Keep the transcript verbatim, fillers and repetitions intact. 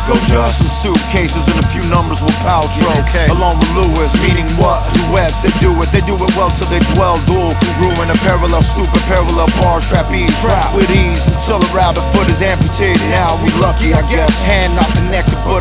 go just some suitcases and a few numbers with Paltrow, okay. Along with Lewis, meaning what? Duets, they do it, they do it well till they dwell dual. Ruin a parallel, stupid parallel bar, strap ease, trap with ease until a rabbit foot is amputated. Now we lucky, I guess. Hand not connected, but